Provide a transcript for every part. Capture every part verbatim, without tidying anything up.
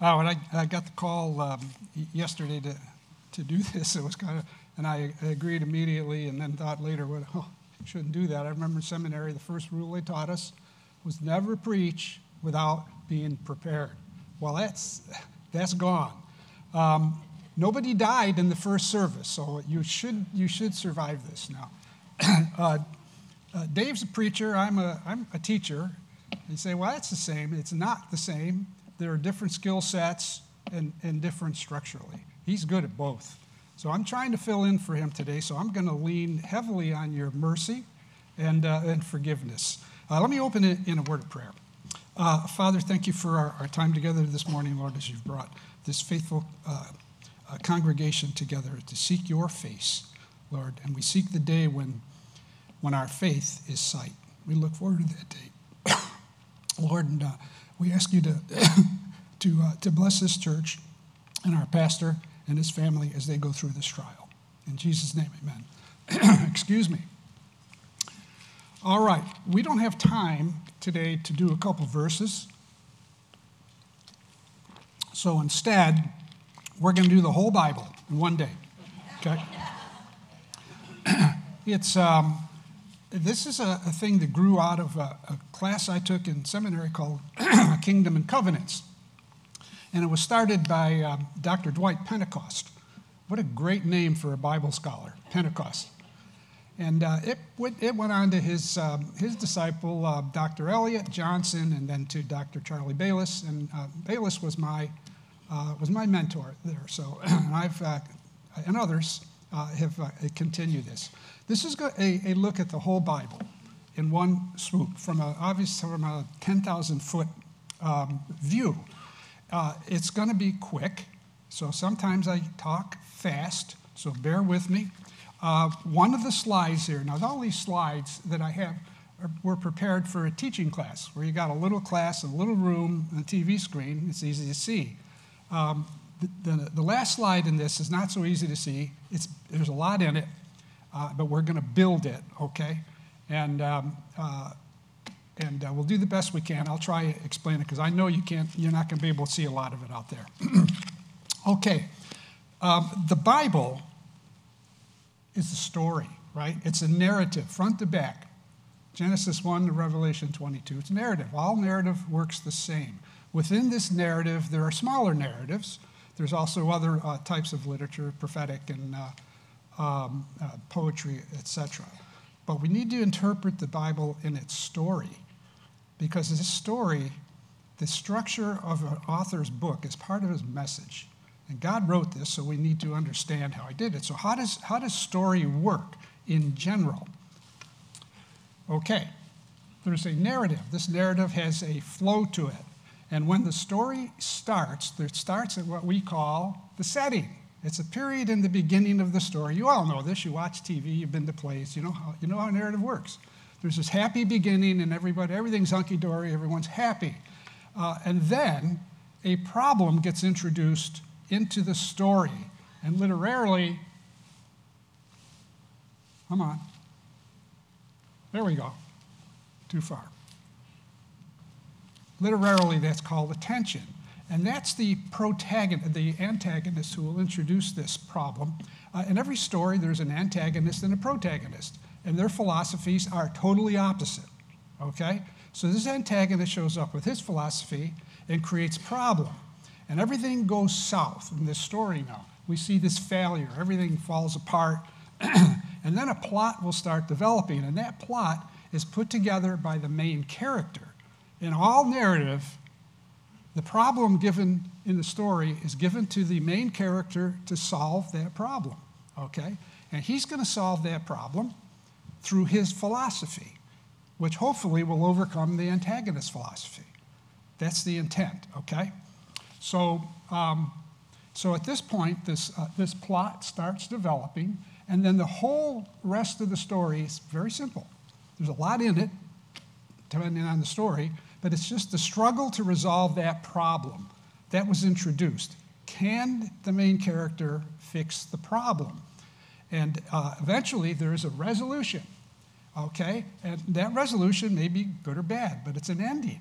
Oh, and I, I got the call um, yesterday to, to do this. It was kind of, and I agreed immediately, and then thought later, well, oh, I shouldn't do that. I remember in seminary, the first rule they taught us was never preach without being prepared. Well, that's that's gone. Um, nobody died in the first service, so you should you should survive this now. uh, uh, Dave's a preacher. I'm a I'm a teacher. You say, well, that's the same. It's not the same. There are different skill sets and, and different structurally. He's good at both. So I'm trying to fill in for him today, so I'm going to lean heavily on your mercy and, uh, and forgiveness. Uh, let me open it in a word of prayer. Uh, Father, thank you for our, our time together this morning, Lord, as you've brought this faithful uh, uh, congregation together to seek your face, Lord. And we seek the day when, when our faith is sight. We look forward to that day. Lord, and uh, we ask you to to uh, to bless this church and our pastor and his family as they go through this trial. In Jesus' name, amen. Excuse me. All right, we don't have time today to do a couple verses. So instead, we're going to do the whole Bible in one day. Okay? It's um, this is a, a thing that grew out of a, a class I took in seminary called Kingdom and Covenants. And it was started by um, Doctor Dwight Pentecost. What a great name for a Bible scholar, Pentecost. And uh, it, went, it went on to his, um, his disciple, uh, Doctor Elliot Johnson, and then to Doctor Charlie Bayless. And uh, Bayless was my, uh, was my mentor there. So I've, uh, and others uh, have uh, continued this. This is a, a look at the whole Bible in one swoop from a, obviously from a ten thousand foot um, view. Uh, it's going to be quick, so sometimes I talk fast, so bear with me. Uh, one of the slides here, now all these slides that I have are, were prepared for a teaching class, where you got a little class, a little room, and a T V screen. It's easy to see. Um, the, the, the last slide in this is not so easy to see. It's, there's a lot in it, uh, but we're going to build it, okay? And um, uh, And uh, we'll do the best we can. I'll try to explain it because I know you can't, you're not going to be able to see a lot of it out there. Okay. Um, the Bible is a story, right? It's a narrative, front to back. Genesis one to Revelation twenty-two. It's narrative. All narrative works the same. Within this narrative, there are smaller narratives. There's also other uh, types of literature, prophetic and uh, um, uh, poetry, et cetera. But we need to interpret the Bible in its story, because this story, the structure of an author's book is part of his message. And God wrote this, so we need to understand how he did it. So how does, how does story work in general? Okay, there's a narrative. This narrative has a flow to it. And when the story starts, it starts at what we call the setting. It's a period in the beginning of the story. You all know this. You watch T V, you've been to plays. You know how, you know how narrative works. There's this happy beginning, and everybody, everything's hunky-dory, everyone's happy. Uh, and then a problem gets introduced into the story. And literally, come on. There we go. Too far. Literally, that's called a tension. And that's the protagonist, the antagonist who will introduce this problem. Uh, in every story, there's an antagonist and a protagonist, and their philosophies are totally opposite, okay? So this antagonist shows up with his philosophy and creates problem. And everything goes south in this story now. We see this failure. Everything falls apart. And then a plot will start developing, and that plot is put together by the main character. In all narrative, the problem given in the story is given to the main character to solve that problem, okay? And he's going to solve that problem through his philosophy, which hopefully will overcome the antagonist's philosophy. That's the intent, okay? So, um, so at this point, this, uh, this plot starts developing, and then the whole rest of the story is very simple. There's a lot in it, depending on the story, but it's just the struggle to resolve that problem that was introduced. Can the main character fix the problem? And uh, eventually there is a resolution, okay? And that resolution may be good or bad, but it's an ending.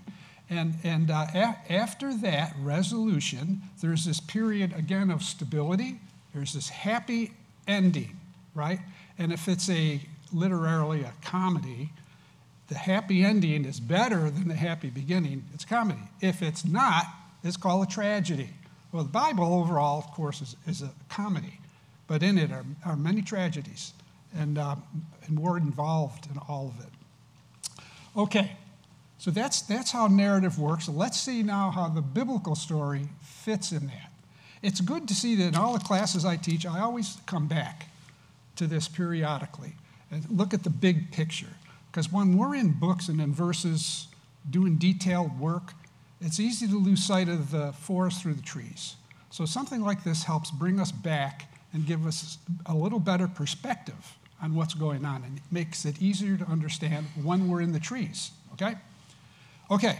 And, and uh, a- after that resolution, there's this period, again, of stability. There's this happy ending, right? And if it's a literally a comedy, the happy ending is better than the happy beginning. It's comedy. If it's not, it's called a tragedy. Well, the Bible overall, of course, is, is a comedy, but in it are, are many tragedies, and, um, and we're involved in all of it. Okay, so that's, that's how narrative works. Let's see now how the biblical story fits in that. It's good to see that in all the classes I teach, I always come back to this periodically and look at the big picture. Because when we're in books and in verses doing detailed work, it's easy to lose sight of the forest through the trees. So something like this helps bring us back and give us a little better perspective on what's going on, and it makes it easier to understand when we're in the trees, okay? Okay.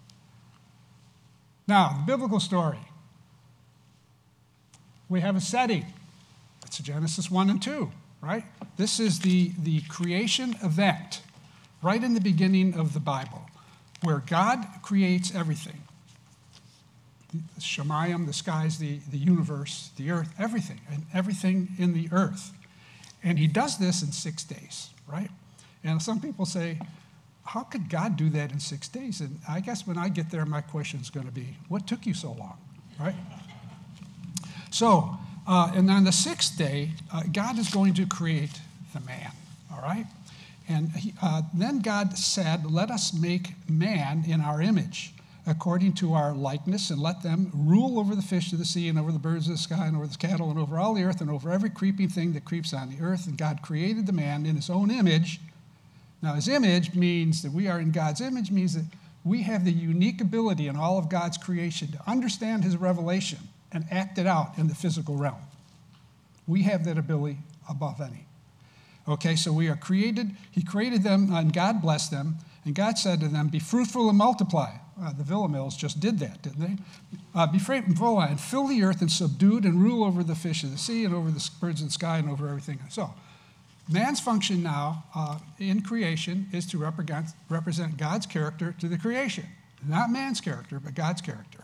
Now, the biblical story. We have a setting. It's Genesis one and two, right? This is the, the creation event right in the beginning of the Bible, where God creates everything. The Shemayim, the skies, the, the universe, the earth, everything, and everything in the earth. And he does this in six days, right? And some people say, how could God do that in six days? And I guess when I get there, my question is going to be, what took you so long, right? So, uh, and on the sixth day, uh, God is going to create the man, all right? And he, uh, then God said, let us make man in our image, according to our likeness, and let them rule over the fish of the sea and over the birds of the sky and over the cattle and over all the earth and over every creeping thing that creeps on the earth. And God created the man in his own image. Now, his image means that we are in God's image, means that we have the unique ability in all of God's creation to understand his revelation and act it out in the physical realm. We have that ability above any. Okay, so we are created, he created them, and God blessed them, and God said to them, be fruitful and multiply. Uh, the Villamills just did that, didn't they? Uh, be fruitful and fill the earth and subdue it and rule over the fish of the sea and over the birds of the sky and over everything. So, man's function now uh, in creation is to represent, represent God's character to the creation. Not man's character, but God's character.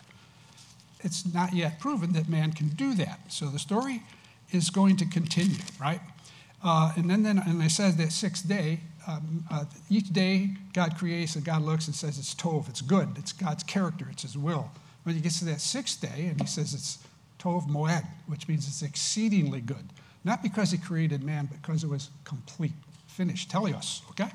It's not yet proven that man can do that. So the story is going to continue, right? Uh, and then, then, and I said that sixth day, um, uh, each day God creates and God looks and says it's tov, it's good, it's God's character, it's his will. When he gets to that sixth day, and he says it's tov moed, which means it's exceedingly good. Not because he created man, but because it was complete, finished, teleos, okay?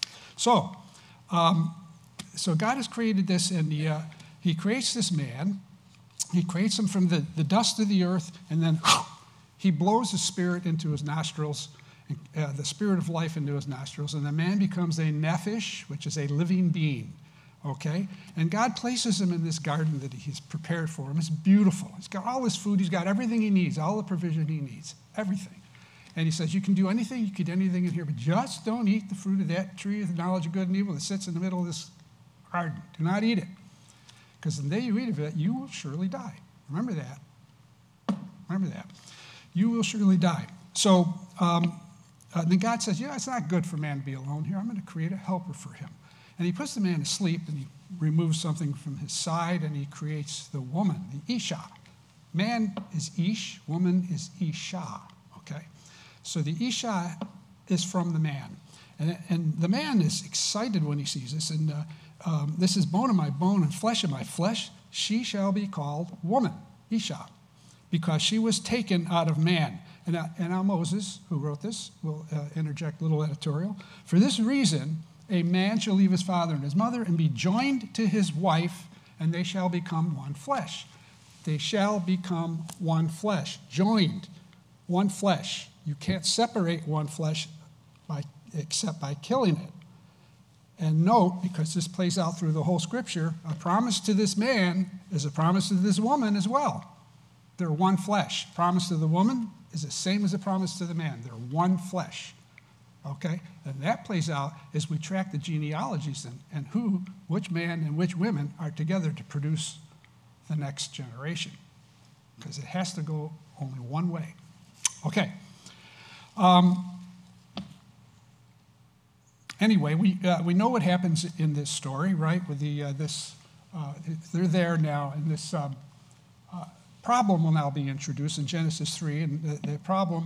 So, um, so God has created this, and he, uh, he creates this man. He creates him from the, the dust of the earth, and then he blows his spirit into his nostrils, uh, the spirit of life into his nostrils, and the man becomes a nephesh, which is a living being, okay? And God places him in this garden that he's prepared for him. It's beautiful. He's got all his food. He's got everything he needs, all the provision he needs, everything. And he says, you can do anything, you can do anything in here, but just don't eat the fruit of that tree of the knowledge of good and evil that sits in the middle of this garden. Do not eat it, because the day you eat of it, you will surely die. Remember that. Remember that. You will surely die. So um, uh, then God says, yeah, it's not good for man to be alone here. I'm going to create a helper for him. And he puts the man to sleep, and he removes something from his side, and he creates the woman, the Isha. Man is Ish, woman is Isha, okay? So the Isha is from the man. And, and the man is excited when he sees this, and uh, um, this is bone of my bone and flesh of my flesh. She shall be called woman, Isha, because she was taken out of man. And, uh, and now Moses, who wrote this, will uh, interject a little editorial. For this reason, a man shall leave his father and his mother and be joined to his wife, and they shall become one flesh. They shall become one flesh, joined, one flesh. You can't separate one flesh by, except by killing it. And note, because this plays out through the whole scripture, a promise to this man is a promise to this woman as well. They're one flesh. Promise to the woman is the same as a promise to the man. They're one flesh. Okay? And that plays out as we track the genealogies and, and who, which man and which women are together to produce the next generation. Because it has to go only one way. Okay. Um, anyway, we uh, we know what happens in this story, right? With the uh, this uh, they're there now, and this um, uh, problem will now be introduced in Genesis three, and the, the problem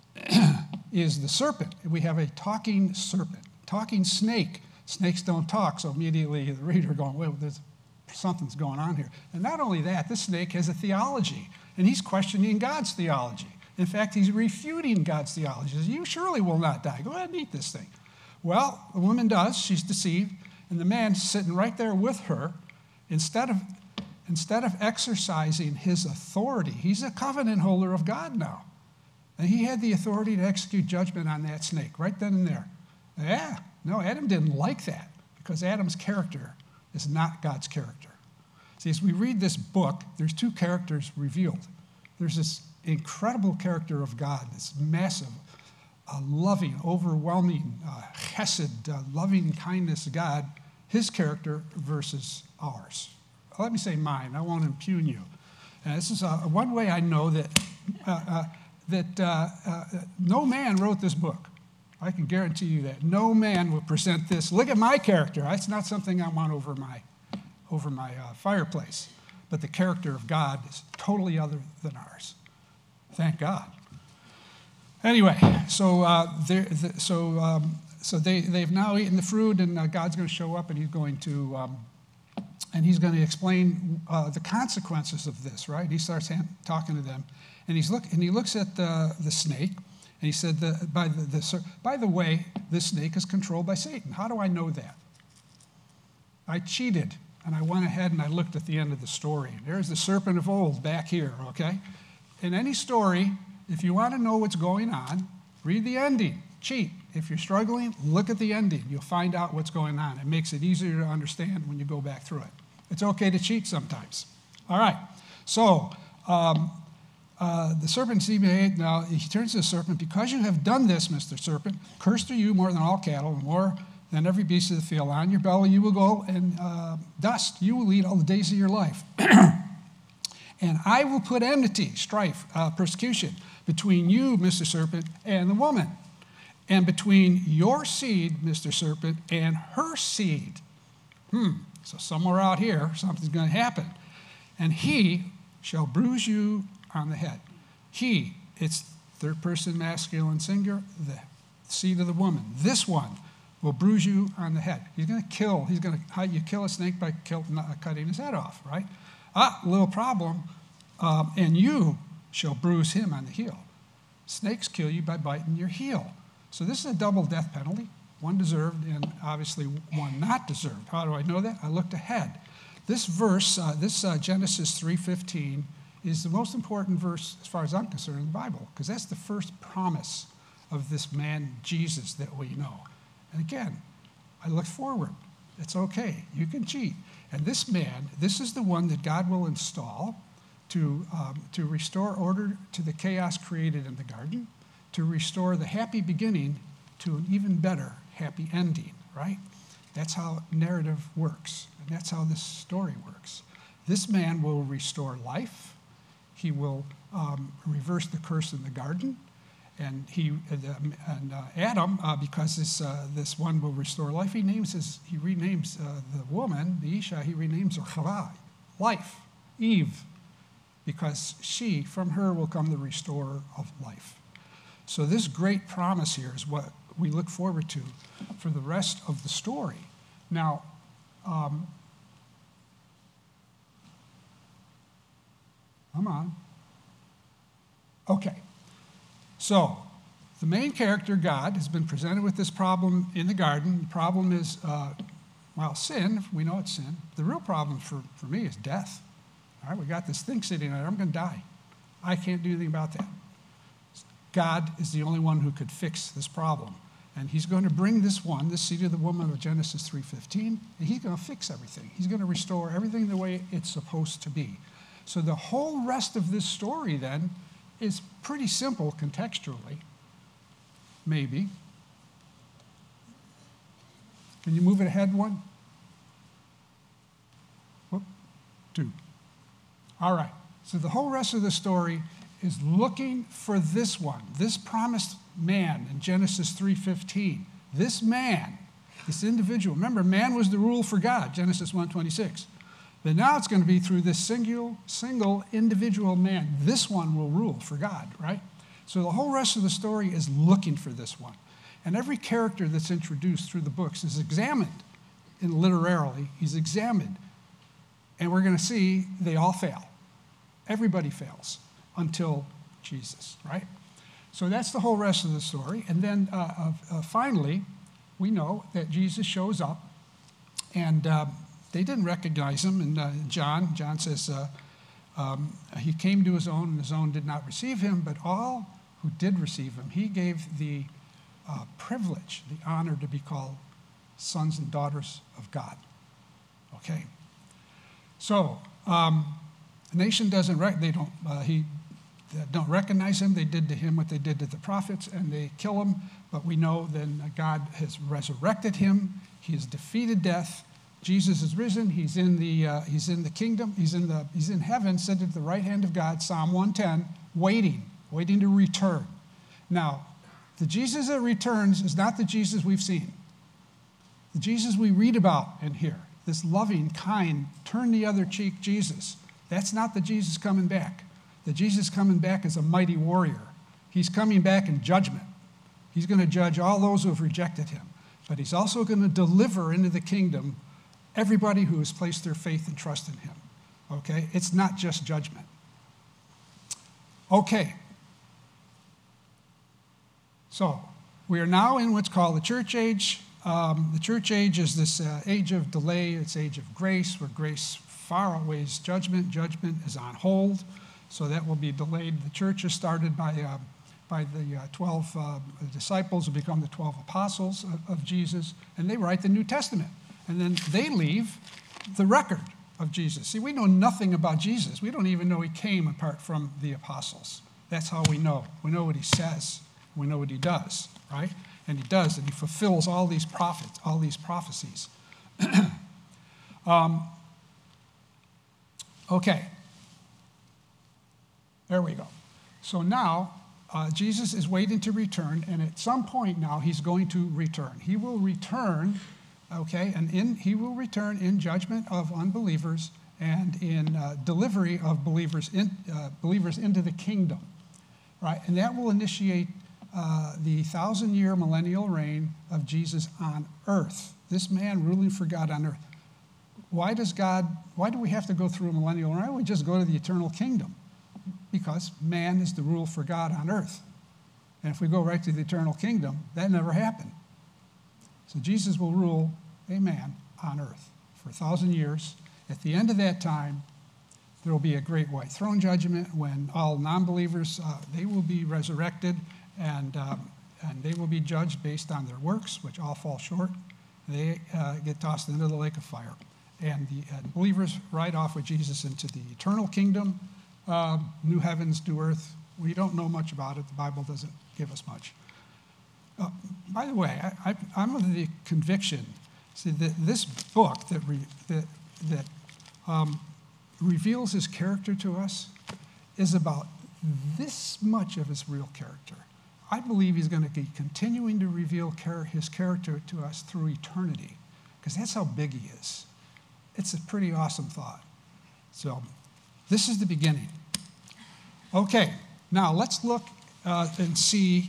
is the serpent. We have a talking serpent, talking snake. Snakes don't talk, so immediately the reader going, well, there's something's going on here. And not only that, this snake has a theology, and he's questioning God's theology. In fact, he's refuting God's theology. He says, you surely will not die. Go ahead and eat this thing. Well, the woman does. She's deceived, and the man sitting right there with her, instead of, instead of exercising his authority, he's a covenant holder of God now. And he had the authority to execute judgment on that snake right then and there. Yeah, no, Adam didn't like that because Adam's character is not God's character. See, as we read this book, there's two characters revealed. There's this incredible character of God, this massive, uh, loving, overwhelming, uh, chesed, uh, loving kindness God, his character versus ours. Let me say mine. I won't impugn you. And this is uh, one way I know that uh, uh, that uh, uh, no man wrote this book. I can guarantee you that. No man will present this. Look at my character. That's not something I want over my, over my uh, fireplace. But the character of God is totally other than ours. Thank God. Anyway, so uh, the, so um, so they they've now eaten the fruit, and uh, God's going to show up, and he's going to um, and he's going to explain uh, the consequences of this. Right? He starts hand, talking to them, and he's look and he looks at the the snake. And he said, the, by, the, the, by the way, this snake is controlled by Satan. How do I know that? I cheated, and I went ahead and I looked at the end of the story. There's the serpent of old back here, okay? In any story, if you want to know what's going on, read the ending. Cheat. If you're struggling, look at the ending. You'll find out what's going on. It makes it easier to understand when you go back through it. It's okay to cheat sometimes. All right. So, um, Uh, the serpent seed now he turns to the serpent, because you have done this, Mister Serpent, cursed are you more than all cattle, and more than every beast of the field. On your belly you will go, and uh, dust you will eat all the days of your life. And I will put enmity, strife, uh, persecution between you, Mister Serpent, and the woman, and between your seed, Mister Serpent, and her seed. Hmm. So somewhere out here, something's going to happen. And he shall bruise you on the head. He, it's third person masculine singular, the seed of the woman. This one will bruise you on the head. He's going to kill. He's going to, how you kill a snake by kill, not cutting his head off, right? Ah, little problem. Um, and you shall bruise him on the heel. Snakes kill you by biting your heel. So this is a double death penalty, one deserved and obviously one not deserved. How do I know that? I looked ahead. This verse, uh, this uh, Genesis three fifteen, is the most important verse, as far as I'm concerned, in the Bible, because that's the first promise of this man, Jesus, that we know. And again, I look forward. It's okay. You can cheat. And this man, this is the one that God will install to, um, to restore order to the chaos created in the garden, to restore the happy beginning to an even better happy ending, right? That's how narrative works, and that's how this story works. This man will restore life. He will um, reverse the curse in the garden, and he uh, and uh, Adam, uh, because this uh, this one will restore life. He names his he renames uh, the woman, the Isha. He renames her Chava, life, Eve, because she from her will come the restorer of life. So this great promise here is what we look forward to for the rest of the story. Now. Um, Come on. Okay. So, the main character, God, has been presented with this problem in the garden. The problem is, uh, well, sin. We know it's sin. The real problem for, for me is death. All right, we got this thing sitting there. I'm going to die. I can't do anything about that. God is the only one who could fix this problem. And he's going to bring this one, this seed of the woman of Genesis three fifteen, and he's going to fix everything. He's going to restore everything the way it's supposed to be. So the whole rest of this story, then, is pretty simple contextually, maybe. Can you move it ahead one? Whoop, two. All right. So the whole rest of the story is looking for this one, this promised man in Genesis three fifteen. This man, this individual. Remember, man was the rule for God, Genesis one twenty-six. But now it's going to be through this single, single individual man. This one will rule for God, right? So the whole rest of the story is looking for this one. And every character that's introduced through the books is examined, and literarily, he's examined. And we're going to see they all fail. Everybody fails until Jesus, right? So that's the whole rest of the story. And then uh, uh, uh, finally, we know that Jesus shows up, and uh, they didn't recognize him. And uh, John, John says, uh, um, he came to his own, and his own did not receive him, but all who did receive him, he gave the uh, privilege, the honor to be called sons and daughters of God. Okay? So, um, the nation doesn't, rec- they don't, uh, he, they don't recognize him. They did to him what they did to the prophets, and they kill him. But we know then God has resurrected him. He has defeated death. Jesus is risen. He's in the uh, he's in the kingdom. He's in the he's in heaven, seated at the right hand of God. Psalm one ten, waiting, waiting to return. Now, the Jesus that returns is not the Jesus we've seen. The Jesus we read about in here, this loving, kind, turn the other cheek Jesus. That's not the Jesus coming back. The Jesus coming back is a mighty warrior. He's coming back in judgment. He's going to judge all those who have rejected him. But he's also going to deliver into the kingdom everybody who has placed their faith and trust in him. Okay? It's not just judgment. Okay. So, we are now in what's called the church age. Um, the church age is this uh, age of delay. It's age of grace, where grace far outweighs judgment. Judgment is on hold, so that will be delayed. The church is started by, uh, by the uh, twelve uh, disciples who become the twelve apostles of, of Jesus, and they write the New Testament. And then they leave the record of Jesus. See, we know nothing about Jesus. We don't even know he came apart from the apostles. That's how we know. We know what he says. We know what he does, right? And he does, and he fulfills all these prophets, all these prophecies. um, okay. There we go. So now, uh, Jesus is waiting to return, and at some point now, he's going to return. He will return, okay, and in, he will return in judgment of unbelievers and in uh, delivery of believers, in, uh, believers into the kingdom, right? And that will initiate uh, the thousand-year millennial reign of Jesus on earth. This man ruling for God on earth. Why does God, why do we have to go through a millennial reign? Why don't we just go to the eternal kingdom? Because man is the rule for God on earth. And if we go right to the eternal kingdom, that never happened. So Jesus will rule a man on earth for a thousand years. At the end of that time, there will be a great white throne judgment when all non-believers, uh, they will be resurrected, and, um, and they will be judged based on their works, which all fall short. They uh, get tossed into the lake of fire. And the uh, believers ride off with Jesus into the eternal kingdom, uh, new heavens, new earth. We don't know much about it. The Bible doesn't give us much. Uh, by the way, I, I, I'm of the conviction, see, that this book that, re, that, that um, reveals his character to us is about this much of his real character. I believe he's going to be continuing to reveal char- his character to us through eternity, because that's how big he is. It's a pretty awesome thought. So this is the beginning. Okay, now let's look uh, and see.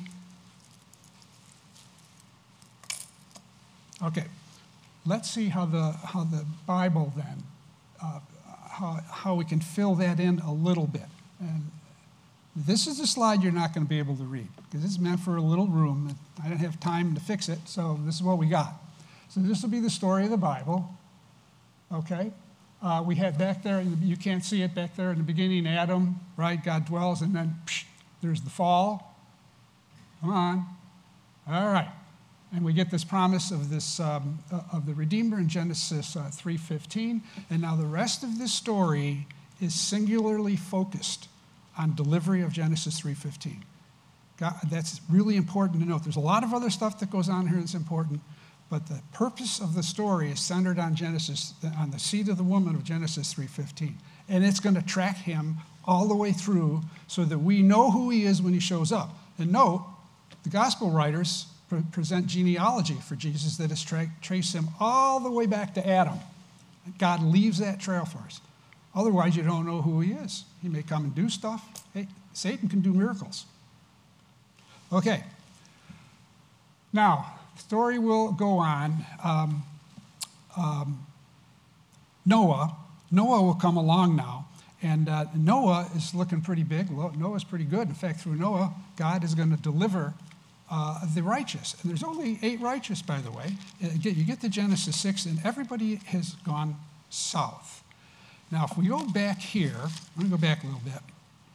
Okay, let's see how the how the Bible then, uh, how how we can fill that in a little bit. And this is a slide you're not going to be able to read, because it's meant for a little room. I didn't have time to fix it, so this is what we got. So this will be the story of the Bible. Okay, uh, we had back there, you can't see it back there in the beginning, Adam, right? God dwells, and then psh, there's the fall. Come on. All right. And we get this promise of this um, of the Redeemer in Genesis uh, three fifteen. And now the rest of this story is singularly focused on delivery of Genesis three fifteen. God, that's really important to note. There's a lot of other stuff that goes on here that's important, but the purpose of the story is centered on Genesis, on the seed of the woman of Genesis three fifteen. And it's going to track him all the way through so that we know who he is when he shows up. And note, the gospel writers pre- present genealogy for Jesus that has tra- traced him all the way back to Adam. God leaves that trail for us. Otherwise, you don't know who he is. He may come and do stuff. Hey, Satan can do miracles. Okay. Now, the story will go on. Um, um, Noah, Noah will come along now. And uh, Noah is looking pretty big. Noah's pretty good. In fact, through Noah, God is going to deliver uh, the righteous. And there's only eight righteous, by the way. You get to Genesis six, and everybody has gone south. Now, if we go back here, I'm going to go back a little bit.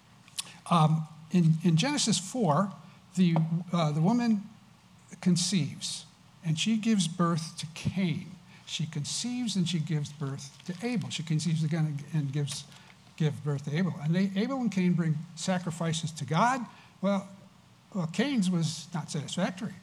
Um, in, in Genesis four, the, uh, the woman conceives, and she gives birth to Cain. She conceives and she gives birth to Abel. She conceives again and gives give birth to Abel. And they, Abel and Cain bring sacrifices to God. Well, well Cain's was not satisfactory.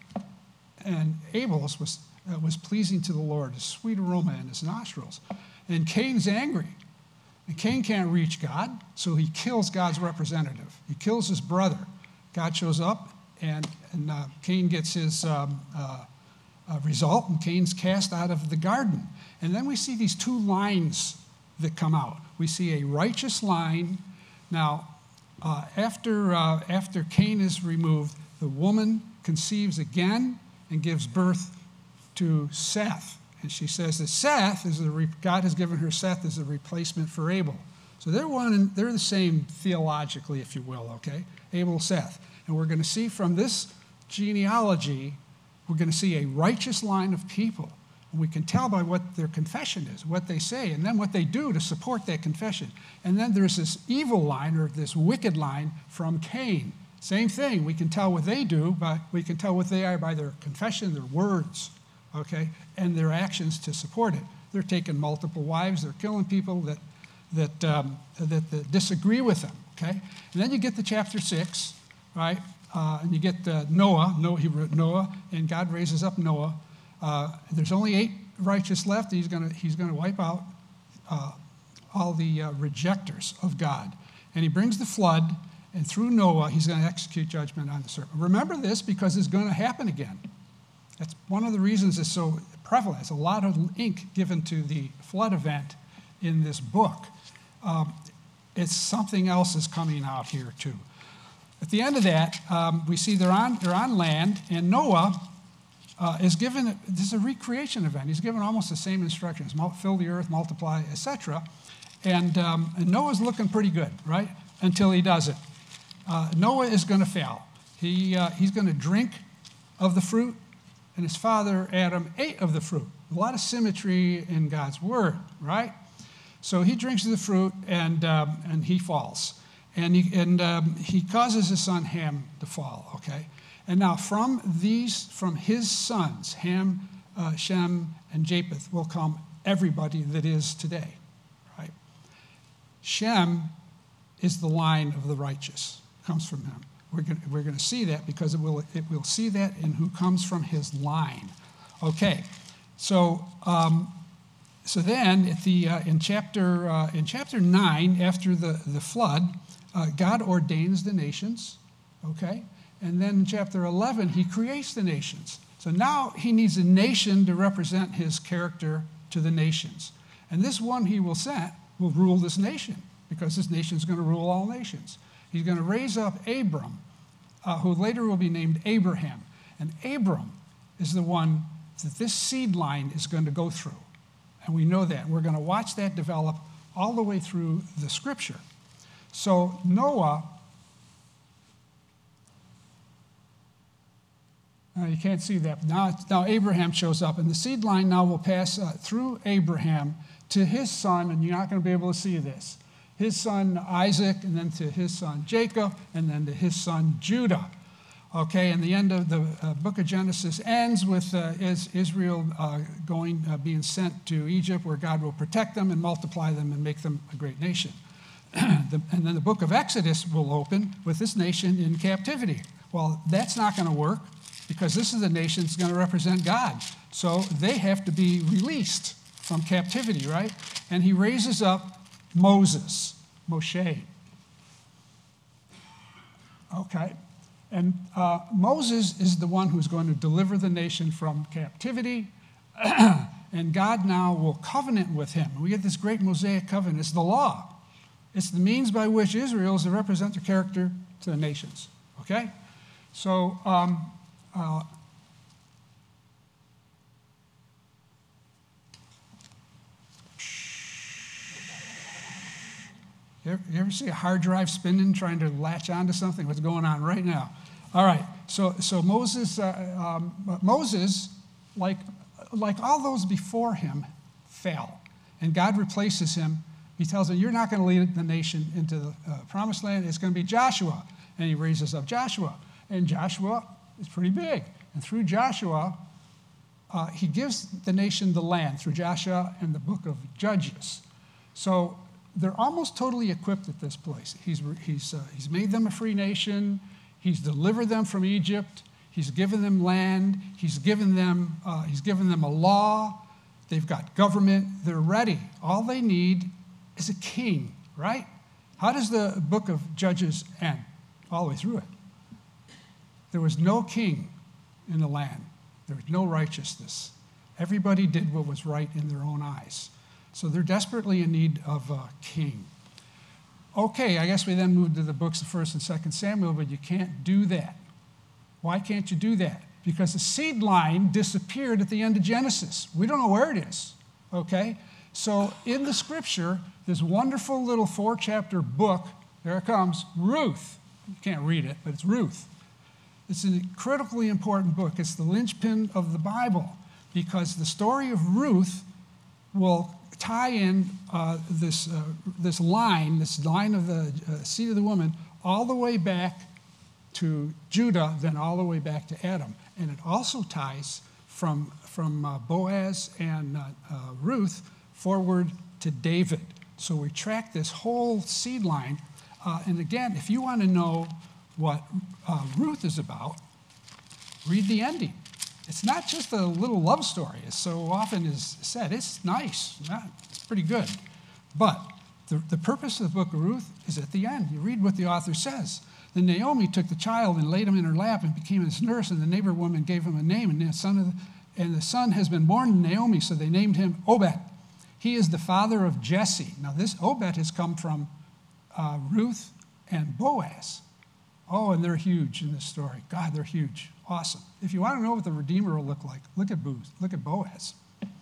And Abel's was, uh, was pleasing to the Lord, a sweet aroma in his nostrils. And Cain's angry. And Cain can't reach God, so he kills God's representative. He kills his brother. God shows up, and, and uh, Cain gets his um, uh, uh, result, and Cain's cast out of the garden. And then we see these two lines that come out. We see a righteous line. Now, uh, after, uh, after Cain is removed, the woman conceives again and gives birth to Seth. And she says that Seth is the re- God has given her Seth as a replacement for Abel. So they're one and they're the same theologically, if you will. Okay, Abel, Seth, and we're going to see from this genealogy, we're going to see a righteous line of people. And we can tell by what their confession is, what they say, and then what they do to support that confession. And then there's this evil line or this wicked line from Cain. Same thing. We can tell what they do, but we can tell what they are by their confession, their words, okay, and their actions to support it. They're taking multiple wives. They're killing people that that um, that, that disagree with them. Okay, and then you get to chapter six, right? Uh, and you get uh, Noah. Noah. He wrote Noah, and God raises up Noah. Uh, there's only eight righteous left. He's going to he's going to wipe out uh, all the uh, rejectors of God, and he brings the flood. And through Noah, he's going to execute judgment on the serpent. Remember this because it's going to happen again. That's one of the reasons it's so prevalent. It's a lot of ink given to the flood event in this book. Um, it's something else is coming out here too. At the end of that, um, we see they're on they're on land, and Noah uh, is given, this is a recreation event. He's given almost the same instructions: fill the earth, multiply, et cetera. And, um, and Noah's looking pretty good, right? Until he does it. Uh, Noah is going to fail. He uh, he's going to drink of the fruit, and his father Adam ate of the fruit. A lot of symmetry in God's word, right? So he drinks of the fruit, and um, and he falls, and he and um, he causes his son Ham to fall. Okay, and now from these, from his sons Ham, uh, Shem, and Japheth will come everybody that is today, right? Shem is the line of the righteous. Comes from him. We're going we're going to see that because it will it will see that in who comes from his line. Okay, so um, so then at the uh, in chapter uh, in chapter nine, after the the flood, uh, God ordains the nations. Okay, and then in chapter eleven, he creates the nations. So now he needs a nation to represent his character to the nations, and this one he will set will rule this nation because this nation is going to rule all nations. He's going to raise up Abram, uh, who later will be named Abraham. And Abram is the one that this seed line is going to go through. And we know that. We're going to watch that develop all the way through the scripture. So Noah, uh, you can't see that. Now, now Abraham shows up, and the seed line now will pass uh, through Abraham to his son, and you're not going to be able to see this. His son Isaac, and then to his son Jacob, and then to his son Judah. Okay, and the end of the uh, book of Genesis ends with uh, is Israel uh, going, uh, being sent to Egypt, where God will protect them and multiply them and make them a great nation. the, and then the book of Exodus will open with this nation in captivity. Well, that's not going to work because this is the nation that's going to represent God. So they have to be released from captivity, right? And he raises up Moses, Moshe. Okay. And uh, Moses is the one who's going to deliver the nation from captivity. and God now will covenant with him. We get this great Mosaic covenant. It's the law. It's the means by which Israel is to represent their character to the nations. Okay? So, um, uh, you ever, you ever see a hard drive spinning trying to latch onto something? What's going on right now? All right. So, so Moses, uh, um, Moses, like like all those before him, fail, and God replaces him. He tells him, "You're not going to lead the nation into the uh, promised land. It's going to be Joshua." And he raises up Joshua, and Joshua is pretty big. And through Joshua, uh, he gives the nation the land through Joshua and the book of Judges. So they're almost totally equipped at this place. He's he's uh, he's made them a free nation. He's delivered them from Egypt. He's given them land. He's given them, uh, he's given them a law. They've got government. They're ready. All they need is a king, right? How does the book of Judges end? All the way through it. There was no king in the land. There was no righteousness. Everybody did what was right in their own eyes. So they're desperately in need of a king. Okay, I guess we then move to the books of First and Second Samuel, but you can't do that. Why can't you do that? Because the seed line disappeared at the end of Genesis. We don't know where it is, okay? So in the scripture, this wonderful little four-chapter book, there it comes, Ruth. You can't read it, but it's Ruth. It's a critically important book. It's the linchpin of the Bible because the story of Ruth will tie in uh, this, uh, this line, this line of the uh, seed of the woman, all the way back to Judah, then all the way back to Adam. And it also ties from, from uh, Boaz and uh, uh, Ruth forward to David. So we track this whole seed line. Uh, and again, if you want to know what uh, Ruth is about, read the ending. It's not just a little love story, as so often is said. It's nice. It's pretty good. But the, the purpose of the book of Ruth is at the end. You read what the author says. Then Naomi took the child and laid him in her lap and became his nurse, and the neighbor woman gave him a name, and the son, of the, and the son has been born to Naomi, so they named him Obed. He is the father of Jesse. Now this Obed has come from uh, Ruth and Boaz. Oh, and they're huge in this story. God, they're huge. Awesome. If you want to know what the Redeemer will look like, look at Boaz. Look at Boaz.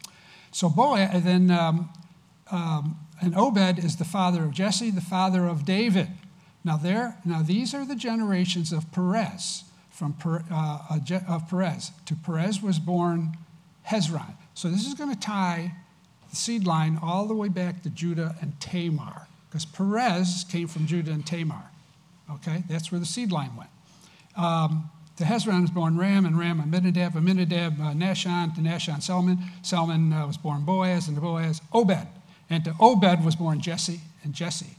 So Boaz, and then um, um, and Obed is the father of Jesse, the father of David. Now there, now these are the generations of Perez. From per, uh, of Perez to Perez was born Hezron. So this is going to tie the seed line all the way back to Judah and Tamar, because Perez came from Judah and Tamar. Okay, that's where the seed line went. Um, to Hezron was born Ram, and Ram Amminadab, Amminadab uh, Nahshon, to Nahshon Salmon. Salmon uh, was born Boaz, and to Boaz Obed. And to Obed was born Jesse, and Jesse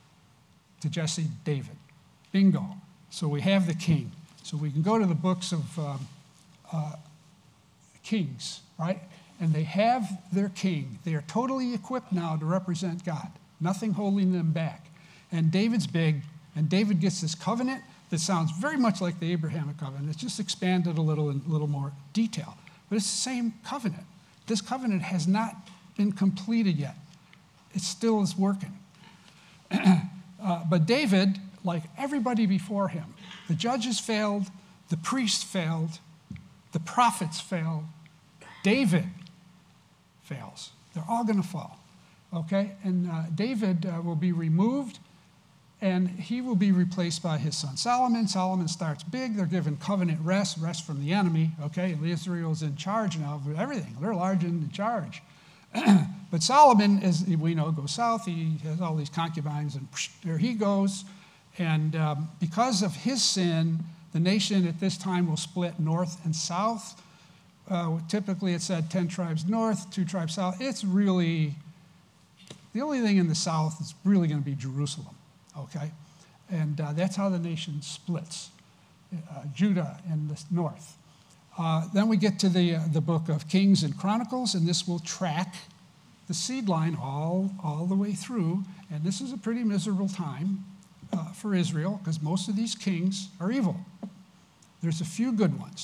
to Jesse David. Bingo. So we have the king. So we can go to the books of um, uh, kings, right? And they have their king. They are totally equipped now to represent God. Nothing holding them back. And David's big, and David gets this covenant that sounds very much like the Abrahamic covenant. It's just expanded a little in a little more detail. But it's the same covenant. This covenant has not been completed yet. It still is working. uh, but David, like everybody before him, the judges failed, the priests failed, the prophets failed, David fails. They're all going to fall, okay? And uh, David uh, will be removed, and he will be replaced by his son Solomon. Solomon starts big. They're given covenant rest, rest from the enemy, okay? Israel's in charge now of everything. They're large and in charge. But Solomon, as we know, goes south. He has all these concubines, and psh, there he goes. And um, because of his sin, the nation at this time will split north and south. Uh, typically, it said ten tribes north, two tribes south. It's really, the only thing in the south is really going to be Jerusalem, okay? And uh, that's how the nation splits, uh, Judah in the north. Uh, then we get to the, uh, the book of Kings and Chronicles, and this will track the seed line all, all the way through. And this is a pretty miserable time uh, for Israel, because most of these kings are evil. There's a few good ones.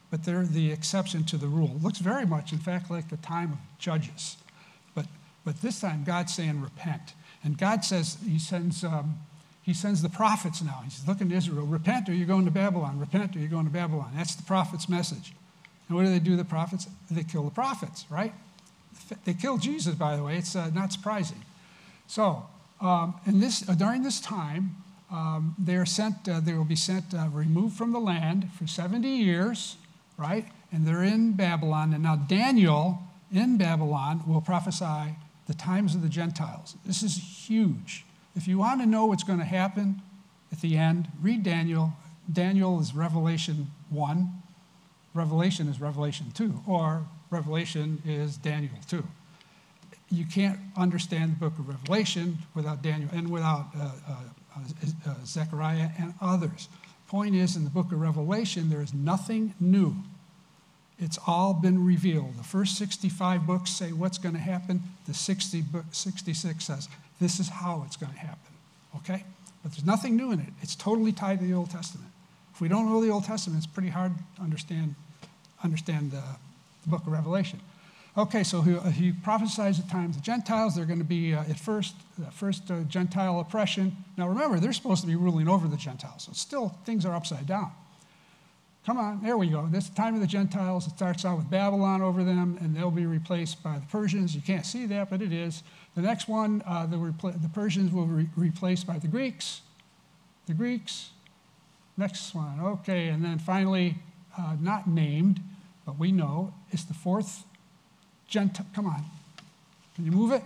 but they're the exception to the rule. It looks very much, in fact, like the time of Judges. But, but this time, God's saying repent. And God says, he sends, um, he sends the prophets now. He's looking to Israel, repent or you're going to Babylon. Repent or you're going to Babylon. That's the prophet's message. And what do they do, the prophets? They kill the prophets, right? They killed Jesus, by the way. It's uh, not surprising. So, um, and this, uh, during this time, um, they are sent, uh, they will be sent, uh, removed from the land for seventy years, right? And they're in Babylon. And now Daniel in Babylon will prophesy the times of the Gentiles. This is huge. If you want to know what's going to happen at the end, read Daniel. Daniel is Revelation one. Revelation is Revelation two. Or Revelation is Daniel two. You can't understand the book of Revelation without Daniel and without uh, uh, uh, Zechariah and others. Point is, in the book of Revelation, there is nothing new. It's all been revealed. The first sixty-five books say what's going to happen. The sixty, sixty-six says this is how it's going to happen. Okay? But there's nothing new in it. It's totally tied to the Old Testament. If we don't know the Old Testament, it's pretty hard to understand, understand the, the book of Revelation. Okay, so he, he prophesies the times of the Gentiles. They're going to be, uh, at first, uh, first uh, Gentile oppression. Now remember, they're supposed to be ruling over the Gentiles, so still things are upside down. Come on, there we go. This time of the Gentiles, it starts out with Babylon over them, and they'll be replaced by the Persians. You can't see that, but it is. The next one, uh, the, repl- the Persians will be re- replaced by the Greeks. The Greeks. Next one, okay, and then finally, uh, not named, but we know, it's the fourth Gentile. Come on, can you move it?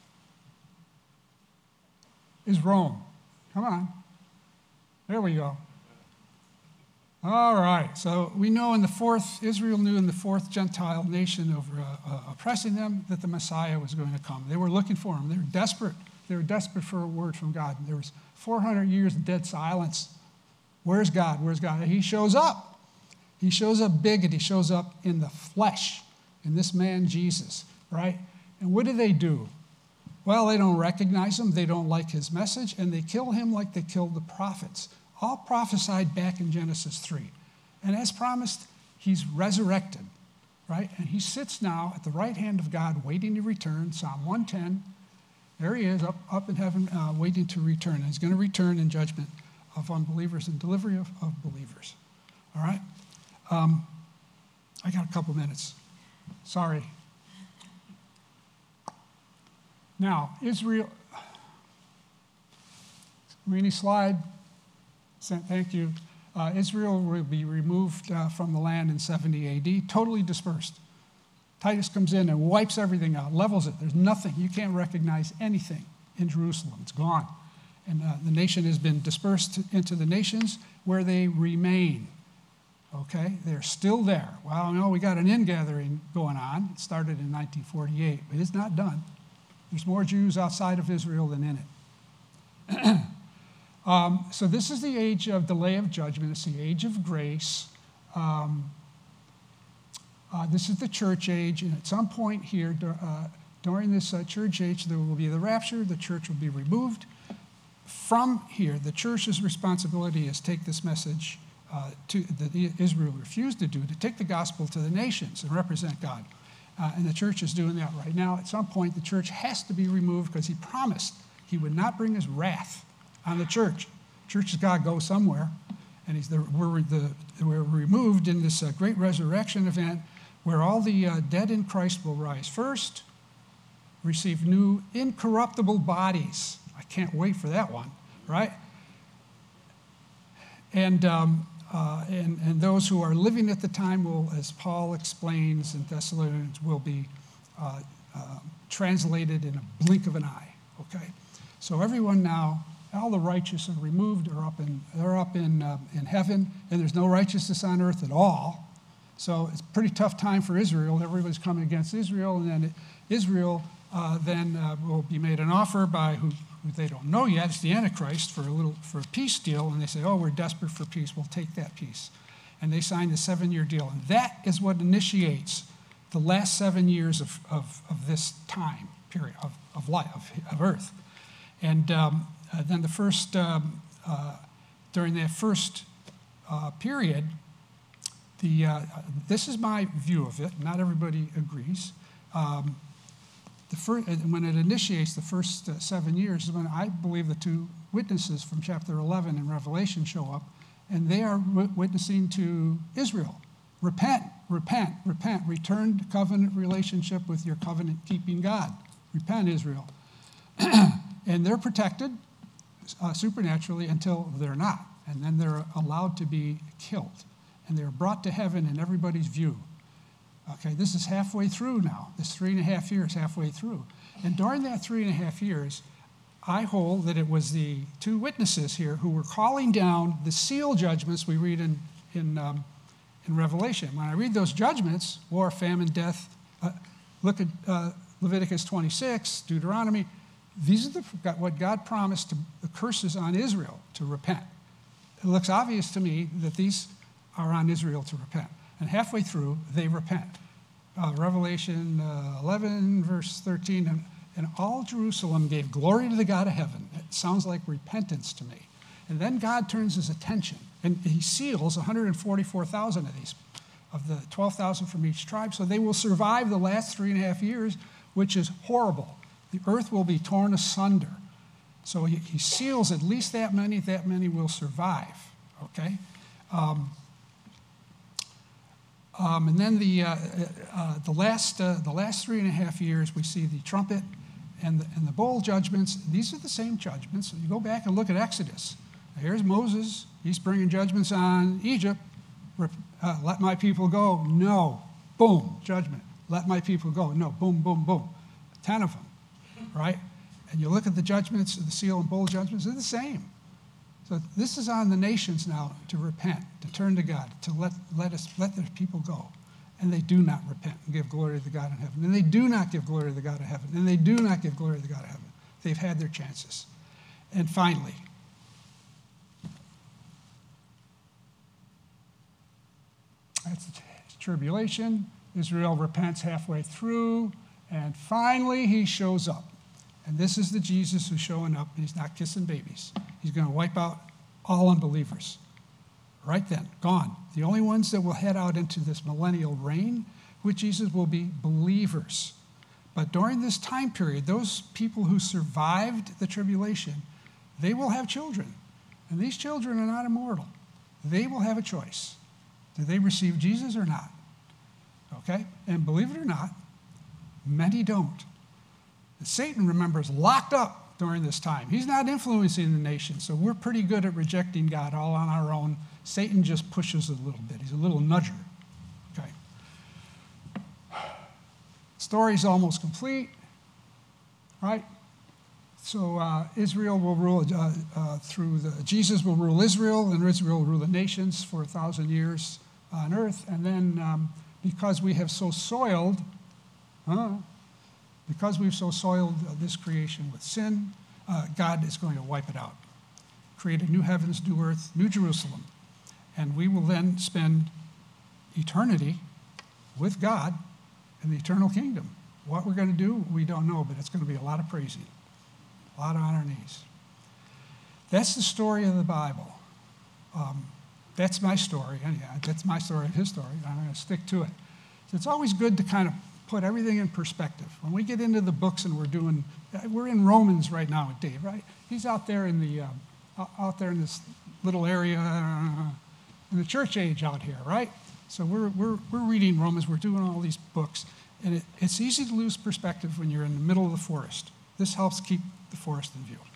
Is Rome. Come on. There we go. All right, so we know in the fourth, Israel knew in the fourth Gentile nation over uh, uh, oppressing them that the Messiah was going to come. They were looking for him. They were desperate. They were desperate for a word from God. There was four hundred years of dead silence. Where's God? Where's God? And he shows up. He shows up big, and he shows up in the flesh, in this man Jesus, right? And what do they do? Well, they don't recognize him. They don't like his message, and they kill him like they killed the prophets. All prophesied back in Genesis three. And as promised, he's resurrected, right? And he sits now at the right hand of God waiting to return. Psalm one ten, there he is up, up in heaven uh, waiting to return. And he's going to return in judgment of unbelievers and delivery of, of believers, all right? Um, I got a couple minutes. Sorry. Now, Israel, any slide? Thank you. Uh, Israel will be removed uh, from the land in seventy A D, totally dispersed. Titus comes in and wipes everything out, levels it. There's nothing. You can't recognize anything in Jerusalem. It's gone. And uh, the nation has been dispersed into the nations where they remain. Okay? They're still there. Well, no, we got an ingathering going on. It started in nineteen forty-eight, but it's not done. There's more Jews outside of Israel than in it. Um, so this is the age of delay of judgment. It's the age of grace. Um, uh, this is the church age, and at some point here, uh, during this uh, church age, there will be the rapture. The church will be removed. From here, the church's responsibility is take this message uh, to that Israel refused to do, to take the gospel to the nations and represent God. Uh, and the church is doing that right now. At some point, the church has to be removed because he promised he would not bring his wrath on the church. Church has got to go somewhere. And he's the, we're, the, we're removed in this uh, great resurrection event where all the uh, dead in Christ will rise first, receive new incorruptible bodies. I can't wait for that one, right? And, um, uh, and, and those who are living at the time will, as Paul explains in Thessalonians, will be uh, uh, translated in a blink of an eye, okay? So everyone now, all the righteous are removed, are up in, they're up in, uh, in heaven, and there's no righteousness on earth at all. So it's a pretty tough time for Israel. Everybody's coming against Israel, and then it, Israel uh, then uh, will be made an offer by who, who they don't know yet. It's the Antichrist for a little for a peace deal, and they say, "Oh, we're desperate for peace. We'll take that peace," and they sign the seven-year deal, and that is what initiates the last seven years of of, of this time period of of life of, of Earth, and. Um, Uh, then the first, um, uh, during that first uh, period, The, uh, this is my view of it. Not everybody agrees. Um, the first, when it initiates the first uh, seven years is when I believe the two witnesses from chapter eleven in Revelation show up, and they are w- witnessing to Israel. Repent, repent, repent. Return to covenant relationship with your covenant-keeping God. Repent, Israel. And they're protected uh, supernaturally until they're not. And then they're allowed to be killed. And they're brought to heaven in everybody's view. Okay, this is halfway through now. This three and a half years halfway through. And during that three and a half years, I hold that it was the two witnesses here who were calling down the seal judgments we read in, in, um, in Revelation. When I read those judgments, war, famine, death, uh, look at uh, Leviticus twenty-six, Deuteronomy, these are the, what God promised, to, the curses on Israel to repent. It looks obvious to me that these are on Israel to repent. And halfway through, they repent. Uh, Revelation uh, eleven, verse thirteen, and, and all Jerusalem gave glory to the God of heaven. It sounds like repentance to me. And then God turns his attention, and he seals one hundred forty-four thousand of these, of the twelve thousand from each tribe, so they will survive the last three and a half years, which is horrible. The earth will be torn asunder. So he, he seals at least that many, that many will survive, okay? Um, Um, and then the, uh, uh, the, last, uh, the last three and a half years, we see the trumpet and the, and the bowl judgments. These are the same judgments. So you go back and look at Exodus. Here's Moses. He's bringing judgments on Egypt. Uh, let my people go. No. Boom, judgment. Let my people go. No. Boom, boom, boom. Ten of them, right? And you look at the judgments, the seal and bowl judgments, they're the same. So this is on the nations now to repent, to turn to God, to let, let us let their people go. And they do not repent and give glory to the God in heaven. And they do not give glory to the God of heaven. And they do not give glory to the God of heaven. They've had their chances. And finally, that's the tribulation. Israel repents halfway through. And finally, he shows up. And this is the Jesus who's showing up, and he's not kissing babies. He's going to wipe out all unbelievers. Right then, gone. The only ones that will head out into this millennial reign with Jesus will be believers. But during this time period, those people who survived the tribulation, they will have children. And these children are not immortal. They will have a choice. Do they receive Jesus or not? Okay? And believe it or not, many don't. Satan, remember, is locked up during this time. He's not influencing the nation, so we're pretty good at rejecting God all on our own. Satan just pushes a little bit. He's a little nudger. Okay. Story's almost complete, right? So uh, Israel will rule uh, uh, through the, Jesus will rule Israel, and Israel will rule the nations for a thousand years on earth. And then um, because we have so soiled, huh, Because we've so soiled uh, this creation with sin, uh, God is going to wipe it out. Create a new heavens, new earth, new Jerusalem. And we will then spend eternity with God in the eternal kingdom. What we're going to do, we don't know, but it's going to be a lot of praising, a lot on our knees. That's the story of the Bible. Um, that's my story. Yeah, that's my story, his story. I'm going to stick to it. So it's always good to kind of put everything in perspective. When we get into the books and we're doing, we're in Romans right now with Dave, right? He's out there in the, uh, out there in this little area, uh, in the church age out here, right? So we're, we're, we're reading Romans, we're doing all these books, and it, it's easy to lose perspective when you're in the middle of the forest. This helps keep the forest in view.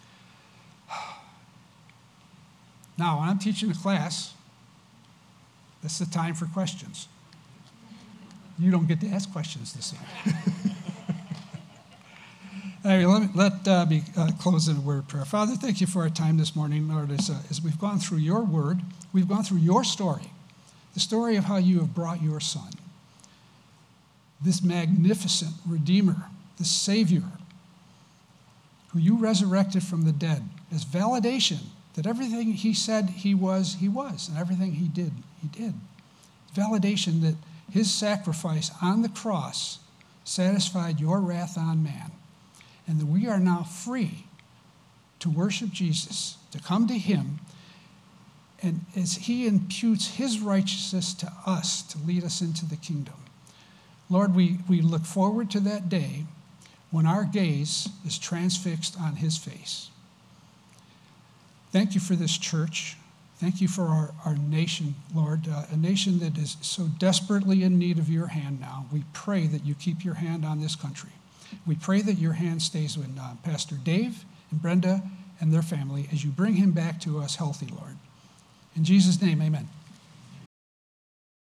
Now, when I'm teaching a class, this is the time for questions. You don't get to ask questions this evening. Anyway, let me let uh, me uh, close in a word of prayer. Father, thank you for our time this morning, Lord, as, uh, as we've gone through your word, we've gone through your story, the story of how you have brought your son, this magnificent Redeemer, the Savior, who you resurrected from the dead as validation that everything he said he was, he was, and everything he did, he did. Validation that his sacrifice on the cross satisfied your wrath on man, and that we are now free to worship Jesus, to come to him and as he imputes his righteousness to us to lead us into the kingdom. Lord, we, we look forward to that day when our gaze is transfixed on his face. Thank you for this church. Thank you for our, our nation, Lord, uh, a nation that is so desperately in need of your hand now. We pray that you keep your hand on this country. We pray that your hand stays with uh, Pastor Dave and Brenda and their family as you bring him back to us healthy, Lord. In Jesus' name, amen.